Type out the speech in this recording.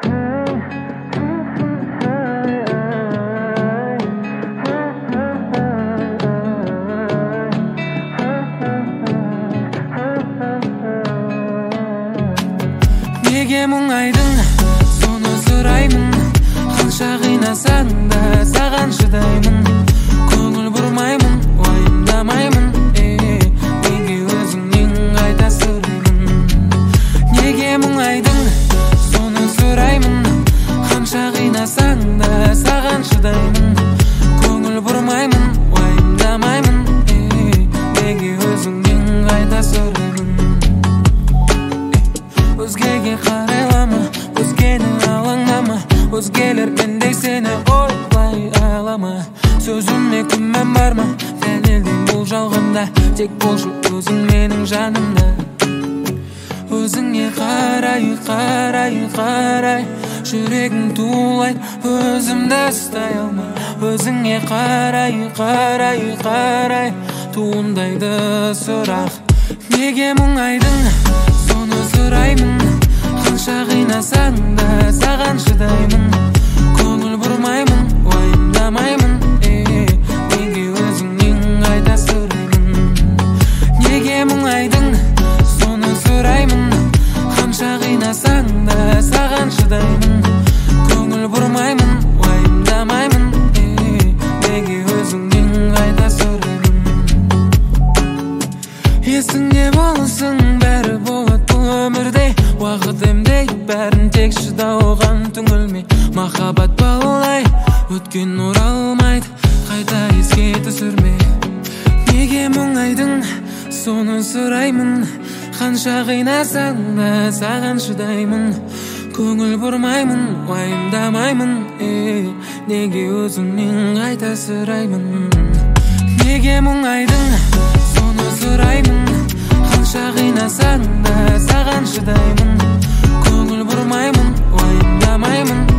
Неге мұңайдың, соны сұраймын. Қанша қинасаң да саған шыдаймын. Көңіл бұрмаймын, уайымдамаймын. Неге өзіңнен қайта сұраймын. Неге мұңайдың, соны сұраймын. Қанша қинасаң да саған шыдаймын. Көңіл бұрмаймын, уайымдамаймын. Неге өзіңнен қайта сұраймын. Өзгеге қарайлама, өзгені алаңдама. Өзгелер мендей сені ойлай алама. Сөзіме күмән бар ма? Дәлелден бұл жалғанда. Тек болшы өзің менің жанымда. Өзіңе қарай, қарай, қарай. Жүрегім тулайды, өзімді ұстай алмай. Өзіңе қарай, қарай, қарай. Туындайды сұрақ. Неге мұңайдың, соны сұраймын. Қанша қинасаң да саған шыдаймын. Көңіл бұрмаймын, уайымдамаймын. Неге өзіңнен қайта сұраймын. Неге мұңайдың, соны сұраймын. Қанша қинасаң да саған шыдаймын. Көңіл бұрмаймын, уайымдамаймын. Неге өзіңнен қайта сұраймын. Есіңде болсын, бәрі болады бұл өмірде. Уақыт емдей, бәрін тек шыдауған түңілмей. Махаббат балай, өткен оралмайды, қайта еске түсірме. Неге мұңайдың, соны сұраймын. Қанша қинасаң да саған шыдаймын. Көңіл бұрмаймын, уайымдамаймын. Неге өзіңнен қайта сұраймын. Неге мұңайдың, соны сұраймын. Қанша қинасаң да саған шыдаймын. Көңіл бұрмаймын, уайымдамаймын.